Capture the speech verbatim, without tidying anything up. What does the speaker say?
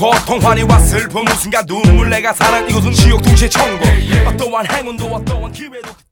고통 환희와 슬픔 웃음과 눈물 내가 사는 이곳은 지옥 동시에 천국 어떠한 행운도 어떠한 기회도